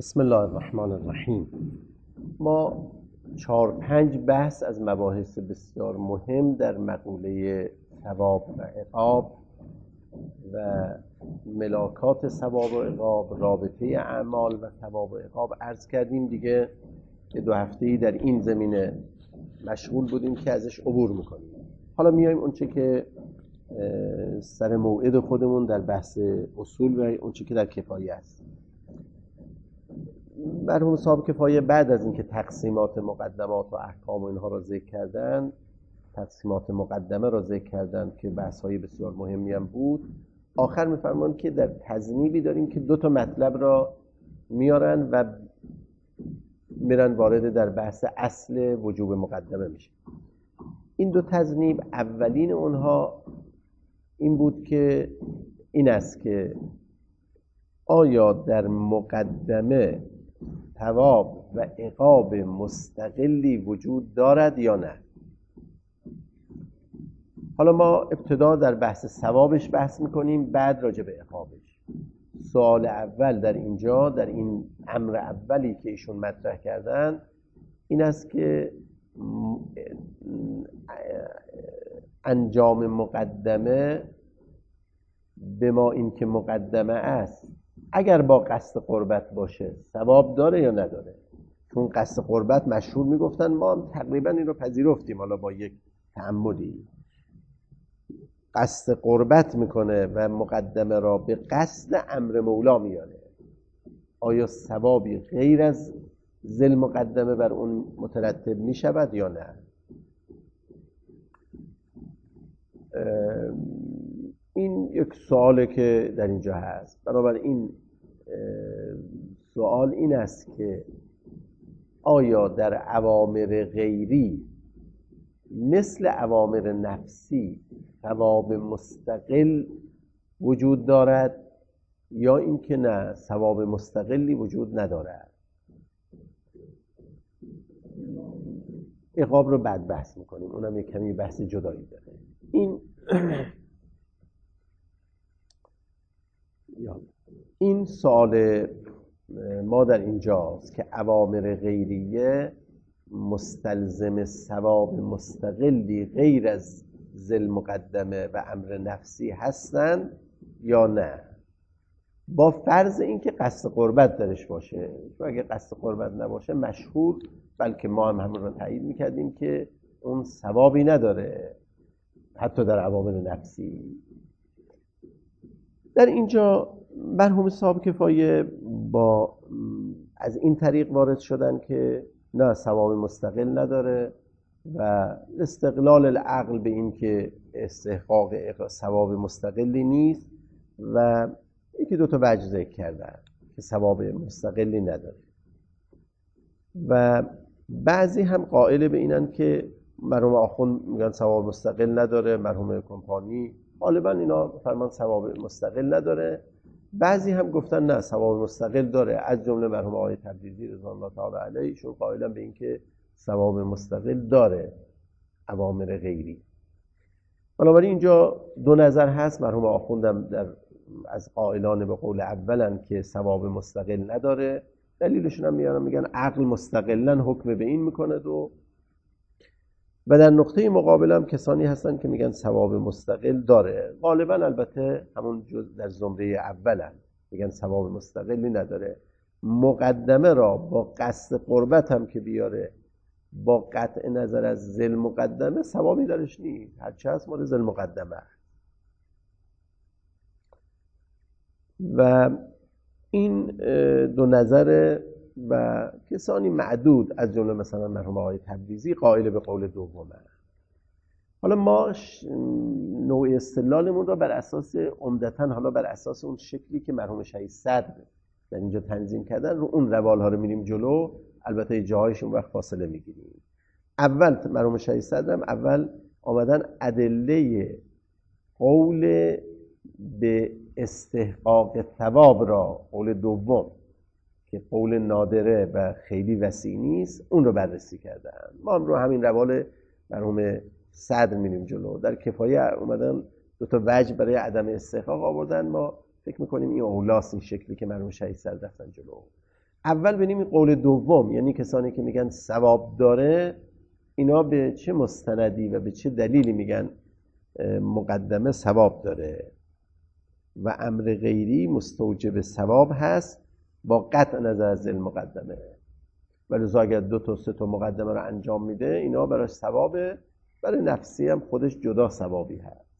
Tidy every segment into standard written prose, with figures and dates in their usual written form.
بسم الله الرحمن الرحیم. ما 4-5 بحث از مباحث بسیار مهم در مقوله ثواب و عقاب و ملاکات ثواب و عقاب، رابطه اعمال و ثواب و عقاب عرض کردیم. دیگه 2 هفته‌ای در این زمینه مشغول بودیم که ازش عبور میکنیم. حالا میایم اونچه که سر موعد خودمون در بحث اصول و اونچه که در کفایه است. مرحوم صاحب کفایه بعد از اینکه تقسیمات مقدمات و احکام و اینها را ذکر کردن، تقسیمات مقدمه را ذکر کردن که بحث‌های بسیار مهمی هم بود، آخر می‌فرمایند که در تذنیبی داریم که 2 مطلب را میارن و میرن وارد در بحث اصل وجوب مقدمه میشه. این 2 تذنیب، اولین اونها این بود که این است که آیا در مقدمه ثواب و عقاب مستقلی وجود دارد یا نه. حالا ما ابتدا در بحث ثوابش بحث میکنیم، بعد راجع به عقابش. سوال اول در اینجا، در این امر اولی که ایشون مطرح کردن، این است که انجام مقدمه به ما این که مقدمه است اگر با قصد قربت باشه ثواب داره یا نداره. چون قصد قربت مشهور میگفتن، ما هم تقریبا این رو پذیرفتیم، حالا با یک تعمدی. قصد قربت میکنه و مقدمه را به قصد امر مولا میاره، آیا ثوابی غیر از ذل مقدمه بر اون مترتب میشود یا نه؟ این یک سواله که در اینجا هست. بنابراین سوال این است که آیا در اوامر غیری مثل اوامر نفسی ثواب مستقل وجود دارد یا اینکه نه، ثواب مستقلی وجود ندارد؟ عقاب رو بعد بحث میکنیم، اونم یک کمی بحث جدایی داره. این سوال ما در اینجاست که اوامر غیریه مستلزم ثواب مستقلی غیر از ذل مقدمه و امر نفسی هستند یا نه، با فرض اینکه قصد قربت درش باشه. چون اگه قصد قربت نباشه مشهور، بلکه ما هم همون رو تایید میکردیم که اون ثوابی نداره حتی در اوامر نفسی. در اینجا مرحوم صاحب کفایه با از این طریق وارد شدن که نه، ثواب مستقل نداره و استقلال العقل به این که استحقاق ثواب مستقلی نیست و یکی 2 وجه ذکر کردن که ثواب مستقلی نداره. و بعضی هم قائل به اینن که مرحوم آخوند میگن ثواب مستقل نداره، مرحوم کمپانی غالبا اینا فرمان ثواب مستقل نداره. بعضی هم گفتن نه، ثواب مستقل داره، از جمله مرحوم آقای تبریزی رضوان الله تعالی علیه، شون قائلن به این که ثواب مستقل داره اوامر غیری. بنابراین اینجا 2 نظر هست. مرحوم آخوندم از قائلان به قول اولن که ثواب مستقل نداره. دلیلشون هم میگن عقل مستقلا حکم به این میکنه. و در نقطه مقابل هم کسانی هستن که میگن ثواب مستقل داره. غالبا البته همون در زمره اولن، میگن ثواب مستقلی نداره. مقدمه را با قصد قربت هم که بیاره، با قطع نظر از ذل مقدمه ثوابی درش نیست، هرچه هست مال ذل مقدمه. و این 2 نظر و کسانی معدود از جمله مثلا مرحوم آقای تبریزی قائل به قول دومه. حالا ما نوع استدلالمون را بر اساس عمدتاً حالا بر اساس اون شکلی که مرحوم شهید صدر در اینجا تنظیم کردن رو اون روال ها رو میریم جلو. البته جاهایش اون وقت فاصله میگیریم. اول مرحوم شهید صدر هم اول آمدن ادله قول به استحقاق ثواب را، قول دوم که قول نادره و خیلی وسیع نیست، اون رو بررسی کردن. ما هم رو همین روال مرحوم صدر میریم جلو. در کفایه اومدن 2 وجه برای عدم استحقاق آوردن. ما فکر میکنیم این اولاست، این شکلی که مرحوم شهید صدر رفتن جلو. اول بریم این قول دوم، یعنی کسانی که میگن ثواب داره، اینا به چه مستندی و به چه دلیلی میگن مقدمه ثواب داره و امر غیری مستوجب ثواب هست با قطع نظر از المقدمه. ولی اگر 2 تا 3 تا مقدمه رو انجام میده، اینا براش ثوابه، برای نفسی هم خودش جدا ثوابی هست.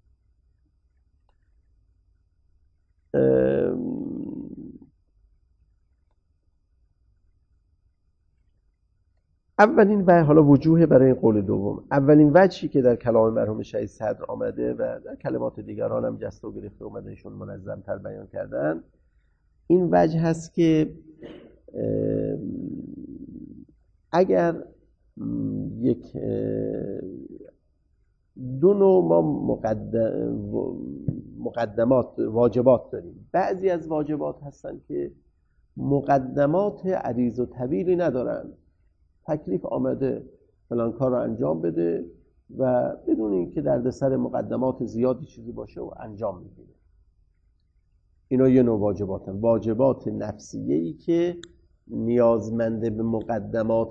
اولین و حالا وجوه برای قول دوم، اولین وجهی که در کلام مرحوم شهید صدر آمده و در کلمات دیگران هم جست و گریخته اومده، ایشون منظم تر بیان کردن، این وجه هست که اگر یک 2 نوع ما مقدمات واجبات داریم. بعضی از واجبات هستن که مقدمات عریض و طویلی ندارن، تکلیف آمده فلان کار رو انجام بده و بدون اینکه دردسر مقدمات زیادی چیزی باشه و انجام میگیره. اینا یه نوع واجباتن، واجبات نفسیه‌ای که نیازمنده به مقدمات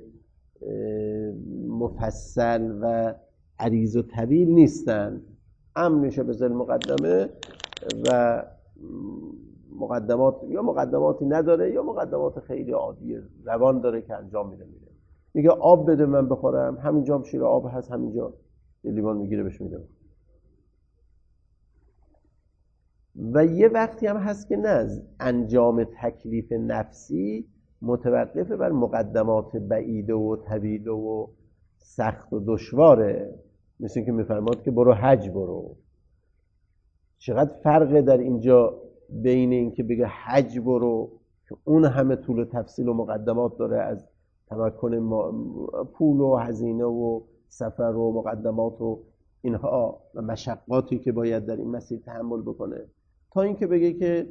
مفصل و عریض و طویل نیستن، امر میشه به ذل مقدمه و مقدمات یا مقدماتی نداره یا مقدمات خیلی عادیه روان داره که انجام میده. میگه آب بده من بخورم، همینجا هم شیر آب هست، همینجا یه لیوان میگیره بهش میده. و یه وقتی هم هست که نه، انجام تکلیف نفسی متوقفه بر مقدمات بعیده و طویل و سخت و دشواره. مثل این که میفرماد که برو حج برو. چقدر فرقه در اینجا بین این که بگه حج برو که اون همه طول و تفصیل و مقدمات داره، از تمکن پول و هزینه و سفر و مقدمات و اینها و مشقاتی که باید در این مسیر تحمل بکنه، تا اینکه بگه که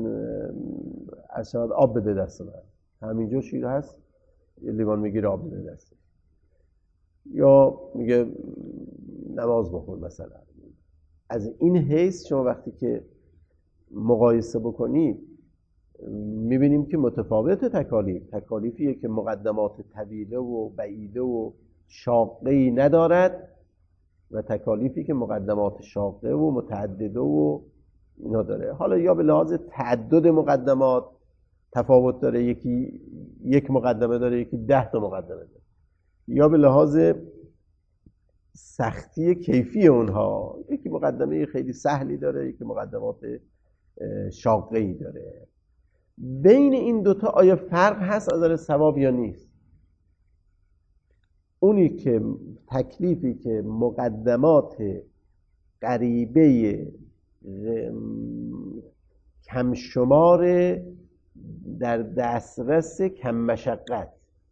از شاید آب بده دست من، همینجا شیر هست، یه لیوان میگیره آب بده دست، یا میگه نماز بخون مثلا. از این حیث شما وقتی که مقایسه بکنید میبینیم که متفاوت تکالیفیه که مقدمات طویله و بعیده و شاقه‌ای ندارد و تکالیفی که مقدمات شاقه و متعدده و اینا داره. حالا یا به لحاظ تعدد مقدمات تفاوت داره، یکی 1 مقدمه داره، یکی 10 تا مقدمه داره، یا به لحاظ سختی کیفی اونها، یکی مقدمه خیلی سهلی داره، یکی مقدمات شاقه‌ای داره. بین این دوتا آیا فرق هست از نظر ثواب یا نیست؟ اونی که تکلیفی که مقدمات قریبه کم شمار در دسترس کم مشقت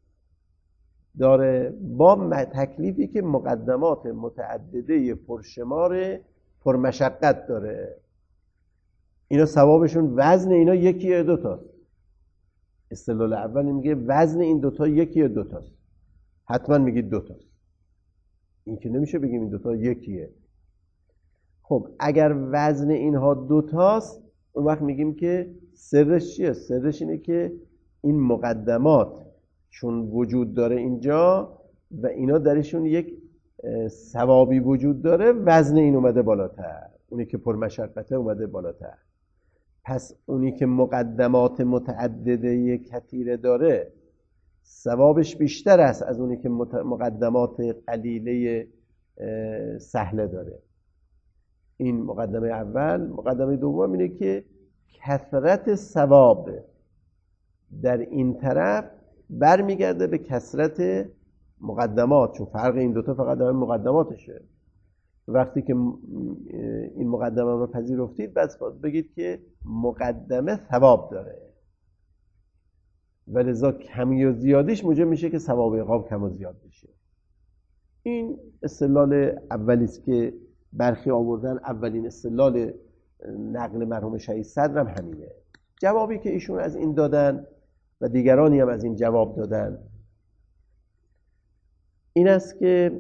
داره با تکلیفی که مقدمات متعدده پرشمار پرمشقت داره، اینا ثوابشون وزن اینا یکی یا 2 تاست. استدلال اول میگه وزن این 2 تا یکی یا 2 تاست. حتما میگید 2 تاست. این که نمیشه بگیم این 2 تا یکیه. خب اگر وزن اینها 2 تاست، اون وقت میگیم که سرش چیه؟ سرش اینه که این مقدمات چون وجود داره اینجا و اینا درشون یک ثوابی وجود داره، وزن این اومده بالاتر، اونی که پرمشقته اومده بالاتر. پس اونی که مقدمات متعدده کثیره داره ثوابش بیشتر است از اونی که مقدمات قلیله سهله داره. این مقدمه اول. مقدمه دوم اینه که کثرت ثواب در این طرف برمیگرده به کثرت مقدمات، چون فرق این 2 تا فقط در مقدماتشه. وقتی که این مقدمه رو پذیرفتید، بس بگید که مقدمه ثواب داره، ولذا کمی و زیادیش موجب میشه که ثواب عقاب کم و زیاد بشه. این استدلال اولی است که برخی آوردن. اولین استدلال نقل مرحوم شهید صدر هم همینه. جوابی که ایشون از این دادن و دیگرانی هم از این جواب دادن این است که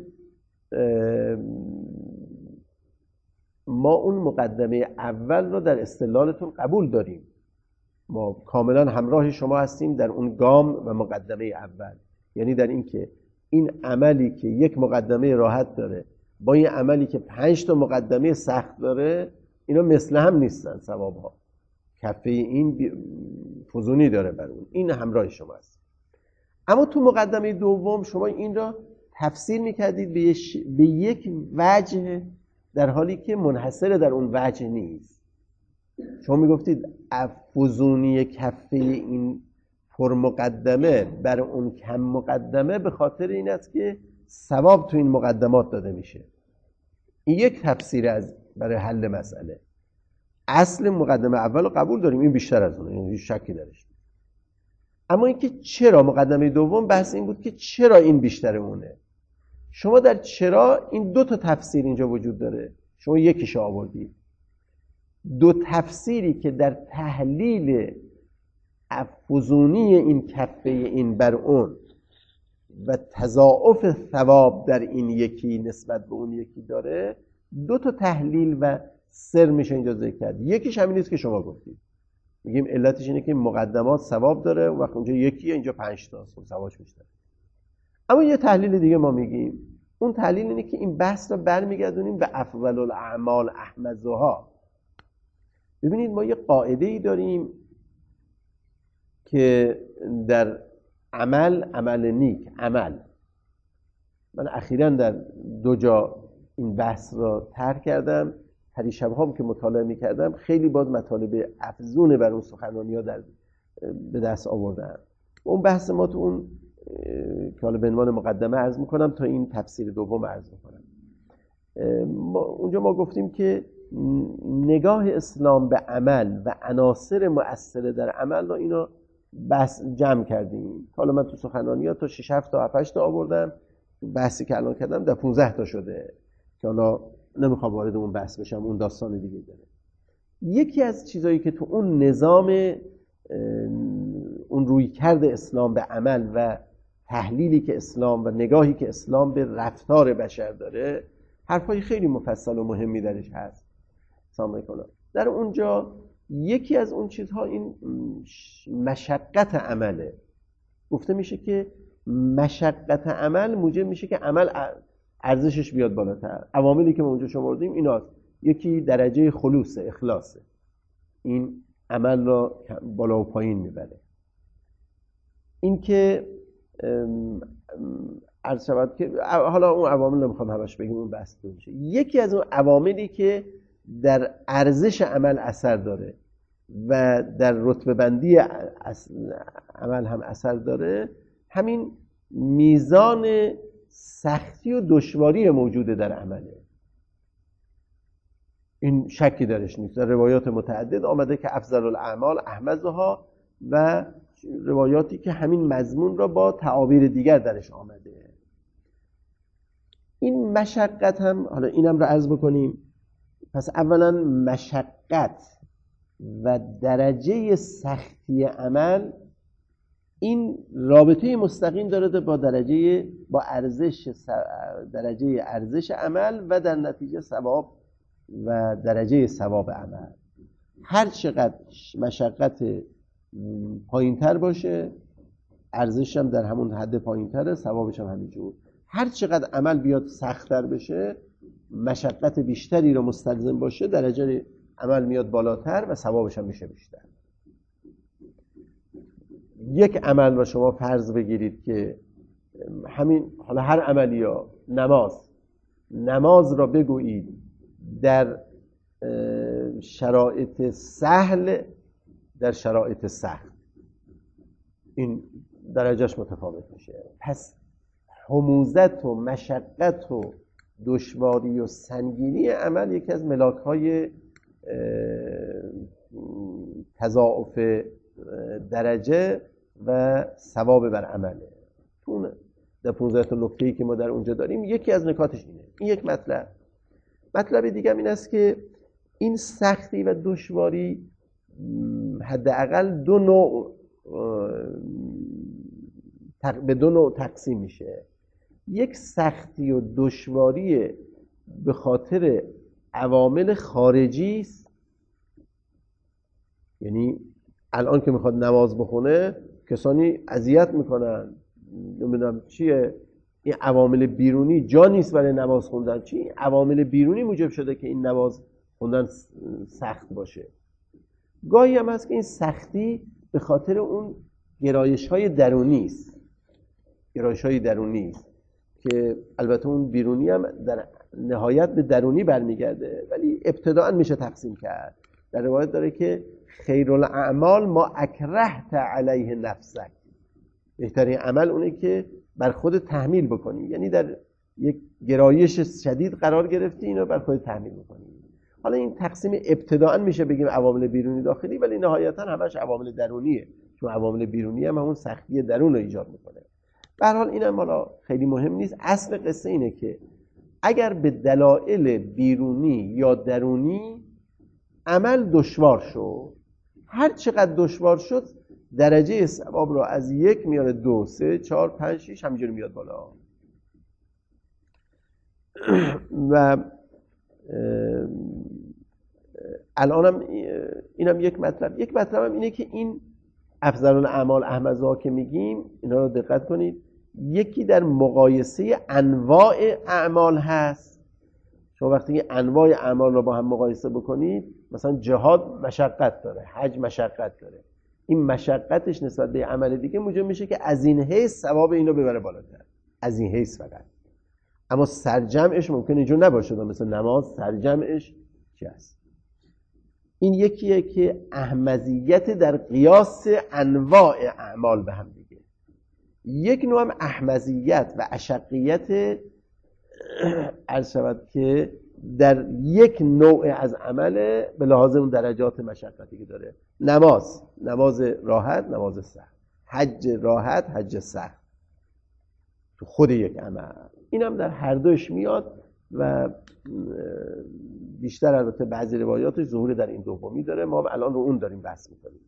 ما اون مقدمه اول رو در استدلالتون قبول داریم، ما کاملا همراه شما هستیم در اون گام و مقدمه اول، یعنی در این که این عملی که یک مقدمه راحت داره با این عملی که 5 تا مقدمه سخت داره، اینا مثل هم نیستن ثوابها. کفه این فزونی داره بر اون، این همراه شما است. اما تو مقدمه دوم شما این را تفسیر میکردید به یک وجه، در حالی که منحصر در اون وجه نیست. شما میگفتید فزونی کفه این پر مقدمه بر اون کم مقدمه به خاطر این است که ثواب تو این مقدمات داده میشه. این یک تفسیر از برای حل مسئله. اصل مقدمه اول رو قبول داریم، این بیشتر از اونه، یعنی هیچ شکی درش. اما اینکه چرا مقدمه دوم، بحث این بود که چرا این بیشتر اونه. شما در چرا این 2 تا تفسیر اینجا وجود داره، شما یکیش آوردید. 2 تفسیری که در تحلیل فزونی این کفه این بر اون و تضاعف ثواب در این یکی نسبت به اون یکی داره، 2 تا تحلیل و سر میشه اینجا ذکر کرد. یکیش همین است که شما گفتید، میگیم علتش اینه که مقدمات ثواب داره، وقتی اونجا یکیه اینجا 5 تاست، ثوابش بیشتره. اما یه تحلیل دیگه ما میگیم، اون تحلیل اینه که این بحث رو برمیگردونیم به افضل الاعمال احمدها. ببینید ما یه قاعده ای داریم که در عمل نیک، من اخیراً در 2 جا این بحث را طرح کردم، پریشب‌هام که مطالعه می‌کردم خیلی باز مطالب افزون بر اون سخنرانی‌ها به دست آوردم. اون بحث ما تو اون که حالا به عنوان مقدمه عرض می‌کنم تا این تفسیر دوم عرض می‌کنم. اونجا ما گفتیم که نگاه اسلام به عمل و عناصر مؤثر در عمل رو اینا بحث جمع کردیم. حالا من تو سخنرانی‌ها تا 6 7 تا 8 تا آوردم، بحثی که الان کردم در 15 تا شده که حالا نمیخوام وارد اون بحث بشم، اون داستان دیگه داره. یکی از چیزایی که تو اون نظام اون رویکرد اسلام به عمل و تحلیلی که اسلام و نگاهی که اسلام به رفتار بشر داره، حرفای خیلی مفصل و مهمی درش هست. سلام علیکم. در اونجا یکی از اون چیزها این مشقت عمله. گفته میشه که مشقت عمل موجب میشه که عمل ارزشش بیاد بالاتر. عواملی که ما اونجا شمردیم ایناست. یکی درجه خلوص، اخلاصه. این عمل را بالا و پایین میبره. این که عرض شود که حالا اون عوامل نمیخوام همش بگیم، اون بحث میشه. یکی از اون عواملی که در ارزش عمل اثر داره و در رتبه بندی عمل هم اثر داره، همین میزان سختی و دشواری موجوده در عمله. این شکی درش نیست. در روایات متعدد آمده که افضل الاعمال احمدها و روایاتی که همین مضمون را با تعابیر دیگر درش آمده. این مشقت هم، حالا اینم را عرض بکنیم. پس اولا مشقت و درجه سختی عمل این رابطه مستقیم داره با درجه ارزش عمل و در نتیجه ثواب و درجه ثواب عمل. هر چقدر مشقت پایین‌تر باشه، ارزشش هم در همون حد پایین‌تره، ثوابش هم همینجور. هر چقدر عمل بیاد سخت‌تر بشه، مشقت بیشتری رو مستلزم باشه، درجه عمل میاد بالاتر و ثوابش هم میشه بیشتر. یک عمل رو شما فرض بگیرید که همین، حالا هر عملی ها، نماز را بگویید در شرایط سهل، در شرایط سخت، این درجهش متفاوت میشه. پس حموزت و مشقت و دشواری و سنگینی عمل یکی از ملاک‌های تضاعف درجه و ثواب بر عمله. تو در 15 تا نکته‌ای که ما در اونجا داریم، یکی از نکاتش اینه. این یک مطلب دیگه این است که این سختی و دشواری حداقل به 2 نوع تقسیم میشه. یک سختی و دشواری به خاطر عوامل خارجی است، یعنی الان که میخواد نماز بخونه کسانی اذیت میکنن، نمیدونم چیه، این عوامل بیرونی جا نیست برای نماز خوندن. چی عوامل بیرونی موجب شده که این نماز خوندن سخت باشه؟ گاهی هم هست که این سختی به خاطر اون گرایش‌های درونی است، گرایش‌های درونی است که البته اون بیرونی هم در نهایت به درونی برمیگرده، ولی ابتداءً میشه تقسیم کرد. در روایت داره که خیرالاعمال ما اکرهت علیه نفسک، بهترین عمل اونه که بر خود تحمیل بکنی، یعنی در یک گرایش شدید قرار گرفتی، اینو بر خود تحمیل بکنی. حالا این تقسیم ابتداءً میشه بگیم عوامل بیرونی داخلی، ولی نهایتاً همش عوامل درونیه، چون عوامل بیرونی هم همون سختی درون رو ایجاد میکنه. به هر حال اینم حالا خیلی مهم نیست. اصل قصه اینه که اگر به دلایل بیرونی یا درونی عمل دشوار شد، هر چقدر دشوار شد درجه ثواب رو از 1 میاره 2 3 4 5 6 همینجوری میاد بالا. و الانم اینم یک مطلبم اینه که این افضل الاعمال احمدها که میگیم، اینا رو دقت کنید، یکی در مقایسه انواع اعمال هست. شما وقتی انواع اعمال رو با هم مقایسه بکنید، مثلا جهاد مشقت داره، حج مشقت داره، این مشقتش نسبت به عمل دیگه موجب میشه که از این حیث ثواب اینو ببره بالاتر، از این حیث فقط. اما سرجمعش ممکنه اینجور نباشه، مثلا نماز سرجمعش چی هست؟ این یکیه که احمدیت در قیاس انواع اعمال به هم دیگه. یک نوع هم احمدیت و اشقیت عرض شود که در یک نوع از عمل به لحاظ اون درجات مشقتی که داره. نماز راحت، نماز سخت، حج راحت، حج سخت، تو خود یک عمل. اینم در هر دوش میاد و بیشتر البته بعضی روایاتش ظهور در این دومی داره. ما الان رو اون داریم بحث میکنیم،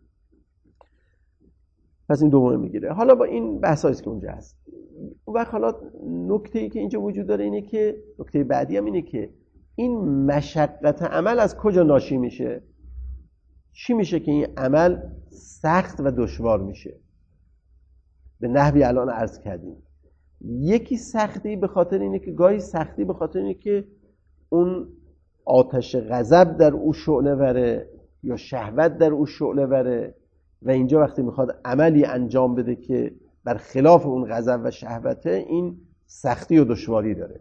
پس این دومی میگیره. حالا با این بحثایی که اونجا هست و حالا نکته‌ای که اینجا وجود داره اینه که نکته بعدی هم اینه که این مشقت عمل از کجا ناشی میشه؟ چی میشه که این عمل سخت و دشوار میشه؟ به نحوی الان عرض کردیم. یکی سختی به خاطر اینه که گاهی سختی به خاطر اینه که اون آتش غضب در او شعله وره یا شهوت در او شعله وره و اینجا وقتی میخواد عملی انجام بده که بر خلاف اون غضب و شهوته، این سختی و دشواری داره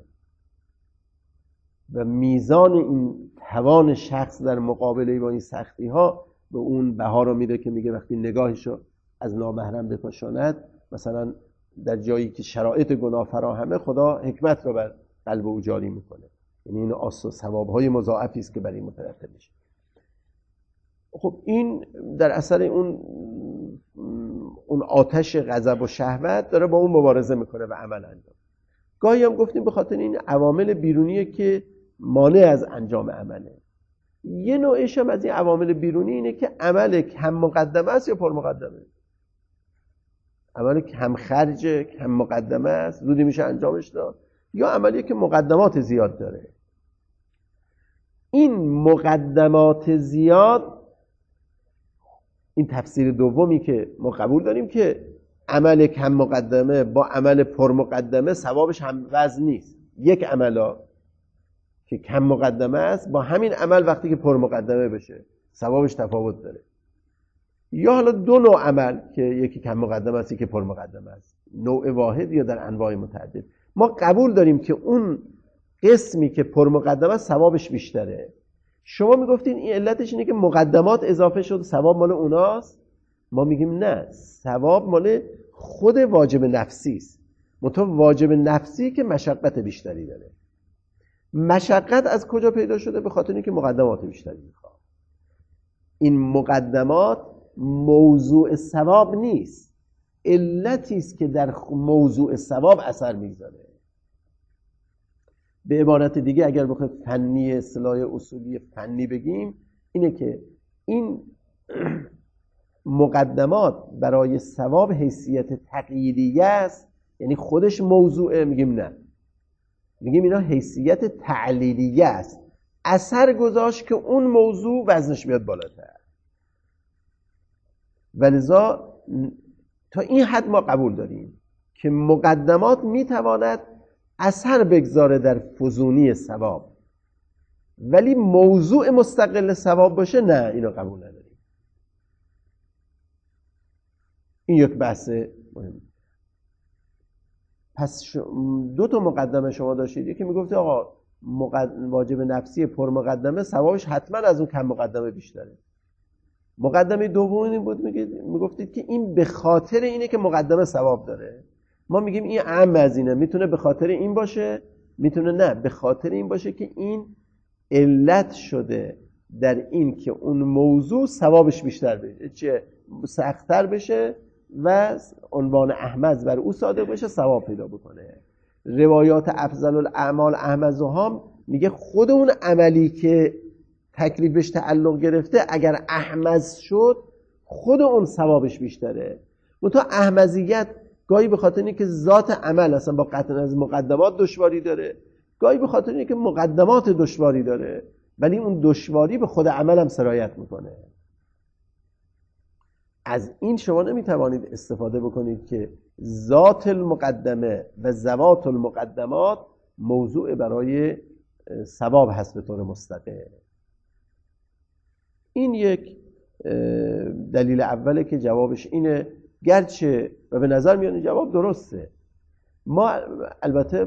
و میزان این توان شخص در مقابله با این سختی ها به اون بها رو میده که میگه وقتی نگاهشو از نامحرم بپاشاند، مثلا در جایی که شرایط گناه فراهمه، خدا حکمت رو بر قلب او جاری میکنه. یعنی این ثواب‌های مضاعفی است که برای این مترتب میشه. خب این در اثر اون آتش غضب و شهوت داره با اون مبارزه میکنه و عمل انجام. گاهی هم گفتیم به خاطر این عوامل بیرونیه که مانع از انجام عمله. یه نوعش هم از این عوامل بیرونی اینه که عمل کم مقدمه است یا پر مقدمه. عمل کم خرجه، کم مقدمه است، زودی میشه انجامش داد، یا عملی که مقدمات زیاد داره. این مقدمات زیاد، این تفسیر دومی که ما قبول داریم که عمل کم مقدمه با عمل پر مقدمه ثوابش هم وزن نیست. یک عمل که کم مقدمه است با همین عمل وقتی که پر مقدمه بشه ثوابش تفاوت داره. یا حالا دو نوع عمل که یکی کم مقدمه است یکی پر مقدمه است، نوع واحد یا در انواع متعدد. ما قبول داریم که اون قسمی که پر مقدمه است ثوابش بیشتره. شما میگفتین این علتش اینه که مقدمات اضافه شد، ثواب مال اوناست. ما میگیم نه، ثواب مال خود واجب نفسی است. منتها واجب نفسی که مشقت بیشتری داره. مشقت از کجا پیدا شده؟ به خاطر اینکه مقدمات بیشتری میخواد. این مقدمات موضوع ثواب نیست، علتی است که در موضوع ثواب اثر میذاره. به عبارت دیگه اگر بخوایم فنی، اصطلاح اصولی فنی بگیم، اینه که این مقدمات برای ثواب حیثیت تقییدیه است، یعنی خودش موضوعه. میگیم نه، میگیم اینا حیثیت تعلیلیه است، اثر گذاشت که اون موضوع وزنش میاد بالاتر. ولذا تا این حد ما قبول داریم که مقدمات میتواند اثر بگذاره در فزونی ثواب، ولی موضوع مستقل ثواب باشه نه، اینو قبول نداریم. این یک بحث مهم. پس دو تا مقدمه شما داشتید، یکی میگفت آقا واجب نفسی پر مقدمه ثوابش حتما از اون کم مقدمه بیشتره. مقدمه دومی بود میگفتید که این به خاطر اینه که مقدمه ثواب داره. ما میگیم این اعم از اینه، میتونه به خاطر این باشه، میتونه نه به خاطر این باشه که این علت شده در این که اون موضوع ثوابش بیشتر بشه، چه سخت‌تر بشه و عنوان احمد بر او صادق بشه، ثواب پیدا بکنه. روایات افضل الاعمال احمدها میگه خود اون عملی که تکلیفش تعلق گرفته اگر احمد شد خود اون ثوابش بیشتره. منتها احمدیت گاهی به خاطر اینکه ذات عمل اصلا با قطع از مقدمات دشواری داره، گاهی به خاطر اینکه مقدمات دشواری داره، ولی اون دشواری به خود عمل هم سرایت میکنه. از این شما نمیتوانید استفاده بکنید که ذات المقدمه و ذوات المقدمات موضوع برای ثواب هست به طور مستقل. این یک دلیل اوله که جوابش اینه، گرچه و به نظر میاد جواب درسته. ما البته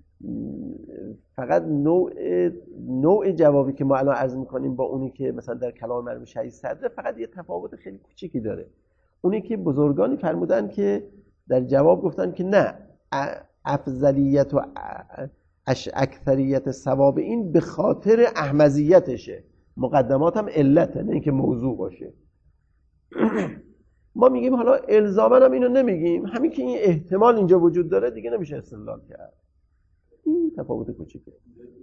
فقط نوع جوابی که ما الان عرض میکنیم با اونی که مثلا در کلام مرحوم شهید صدر فقط یه تفاوت خیلی کوچیکی داره. اونی که بزرگانی فرمودن که در جواب گفتن که نه، افضلیت و اکثریت ثواب این به خاطر احمدیتشه، مقدمات هم علته، نه اینکه موضوع باشه. ما میگیم حالا الزاما هم اینو نمیگیم، همین که این احتمال اینجا وجود داره دیگه نمیشه استدلال کرد. این تفاوت کوچیکه.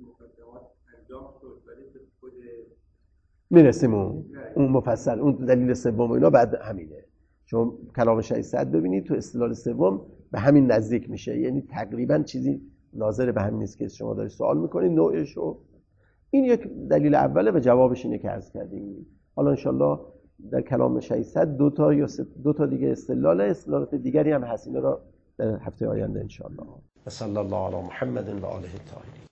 میرسیم اون مفصل، اون دلیل سوم اینا بعد همینه. چون کلام شهید صدر ببینید تو استدلال سوم به همین نزدیک میشه، یعنی تقریبا چیزی ناظر به همین نیست که شما دارید سوال میکنید نوعشو. این یک دلیل اوله و جوابش اینه که عرض کردیم. حالا انشالله در کلام شهید صدر دو تا دیگه استدلالات دیگری هم هست، اینا رو در هفته آینده انشالله. صلی الله علی محمد و آله الطاهرین.